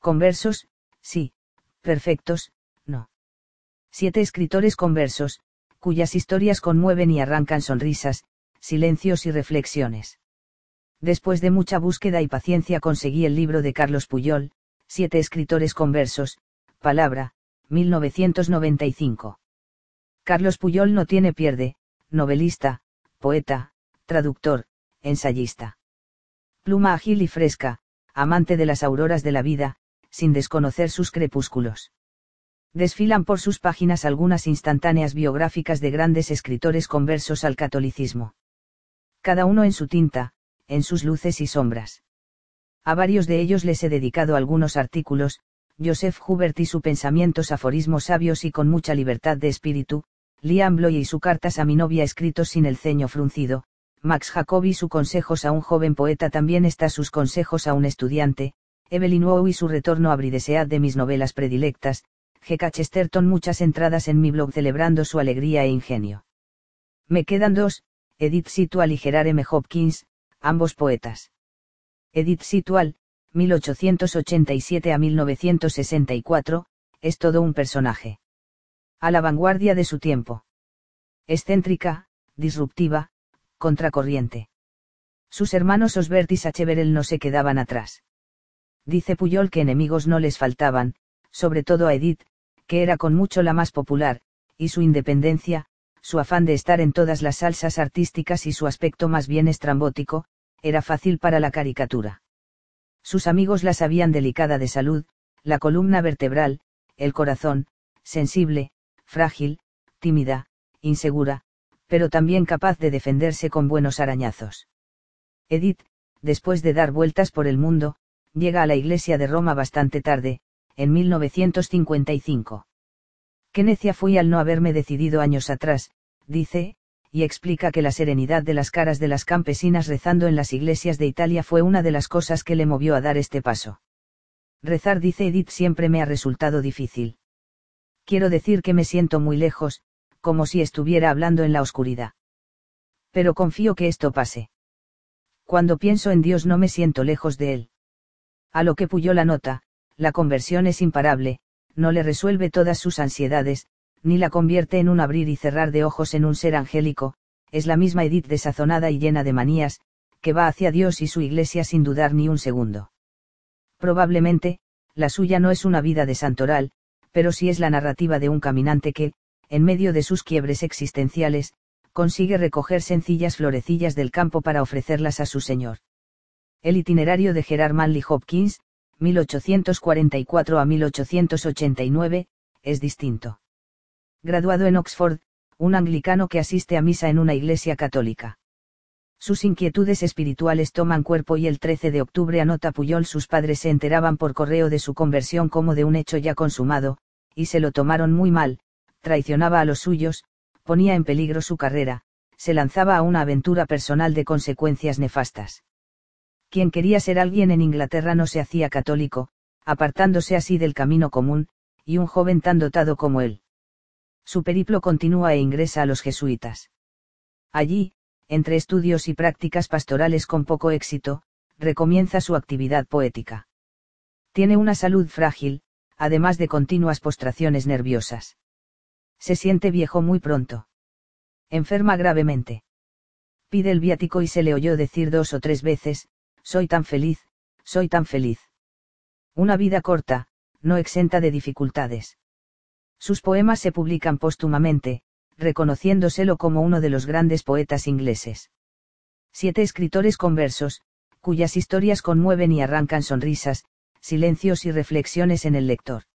Conversos, sí, perfectos, no. 7 escritores conversos, cuyas historias conmueven y arrancan sonrisas, silencios y reflexiones. Después de mucha búsqueda y paciencia conseguí el libro de Carlos Puyol, 7 escritores conversos, Palabra, 1995. Carlos Puyol no tiene pierde, novelista, poeta, traductor, ensayista. Pluma ágil y fresca, amante de las auroras de la vida, sin desconocer sus crepúsculos. Desfilan por sus páginas algunas instantáneas biográficas de grandes escritores conversos al catolicismo. Cada uno en su tinta, en sus luces y sombras. A varios de ellos les he dedicado algunos artículos, Joseph Hubert y su pensamientos aforismos sabios y con mucha libertad de espíritu, Liam Bloy y su cartas a mi novia escritos sin el ceño fruncido, Max Jacob y su consejos a un joven poeta también está sus consejos a un estudiante, Evelyn Waugh y su retorno a Bridesead de mis novelas predilectas, G.K. Chesterton muchas entradas en mi blog celebrando su alegría e ingenio. Me quedan 2, Edith Sitwell y Gerard M. Hopkins, ambos poetas. Edith Sitwell, 1887 a 1964, es todo un personaje. A la vanguardia de su tiempo. Excéntrica, disruptiva, contracorriente. Sus hermanos Osbert y Sacheverell no se quedaban atrás. Dice Puyol que enemigos no les faltaban, sobre todo a Edith, que era con mucho la más popular, y su independencia, su afán de estar en todas las salsas artísticas y su aspecto más bien estrambótico, era fácil para la caricatura. Sus amigos la sabían delicada de salud, la columna vertebral, el corazón, sensible, frágil, tímida, insegura, pero también capaz de defenderse con buenos arañazos. Edith, después de dar vueltas por el mundo, llega a la iglesia de Roma bastante tarde, en 1955. Qué necia fui al no haberme decidido años atrás, dice, y explica que la serenidad de las caras de las campesinas rezando en las iglesias de Italia fue una de las cosas que le movió a dar este paso. Rezar, dice Edith, siempre me ha resultado difícil. Quiero decir que me siento muy lejos, como si estuviera hablando en la oscuridad. Pero confío que esto pase. Cuando pienso en Dios no me siento lejos de Él. A lo que Puyol anota, la conversión es imparable, no le resuelve todas sus ansiedades, ni la convierte en un abrir y cerrar de ojos en un ser angélico, es la misma Edith desazonada y llena de manías, que va hacia Dios y su iglesia sin dudar ni un segundo. Probablemente, la suya no es una vida de santoral, pero sí es la narrativa de un caminante que, en medio de sus quiebres existenciales, consigue recoger sencillas florecillas del campo para ofrecerlas a su Señor. El itinerario de Gerard Manley Hopkins, 1844 a 1889, es distinto. Graduado en Oxford, un anglicano que asiste a misa en una iglesia católica. Sus inquietudes espirituales toman cuerpo y el 13 de octubre anota Puyol sus padres se enteraban por correo de su conversión como de un hecho ya consumado, y se lo tomaron muy mal, traicionaba a los suyos, ponía en peligro su carrera, se lanzaba a una aventura personal de consecuencias nefastas. Quien quería ser alguien en Inglaterra no se hacía católico, apartándose así del camino común, y un joven tan dotado como él. Su periplo continúa e ingresa a los jesuitas. Allí, entre estudios y prácticas pastorales con poco éxito, recomienza su actividad poética. Tiene una salud frágil, además de continuas postraciones nerviosas. Se siente viejo muy pronto. Enferma gravemente. Pide el viático y se le oyó decir 2 o 3 veces, soy tan feliz, soy tan feliz. Una vida corta, no exenta de dificultades. Sus poemas se publican póstumamente, reconociéndoselo como uno de los grandes poetas ingleses. 7 escritores conversos, cuyas historias conmueven y arrancan sonrisas, silencios y reflexiones en el lector.